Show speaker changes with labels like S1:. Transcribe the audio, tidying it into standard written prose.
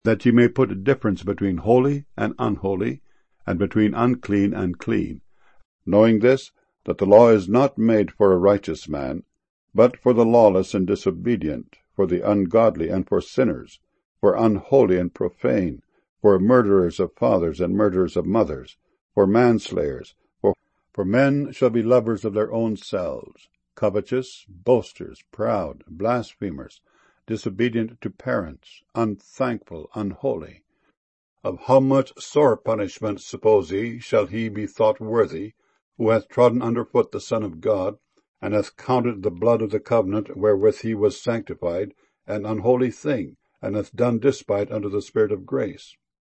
S1: that ye may put a difference between holy and unholy, and between unclean and clean, knowing this, that the law is not made for a righteous man, but for the lawless and disobedient, for the ungodly and for sinners, for unholy and profane, for murderers of fathers and murderers of mothers, for manslayers, for men shall be lovers of their own selves, covetous, boasters, proud, blasphemers, disobedient to parents, unthankful, unholy. Of how much sore punishment, suppose ye, shall he be thought worthy, who hath trodden under foot the Son of God, and hath counted the blood of the covenant wherewith he was sanctified an unholy thing, and hath done despite unto the Spirit of grace?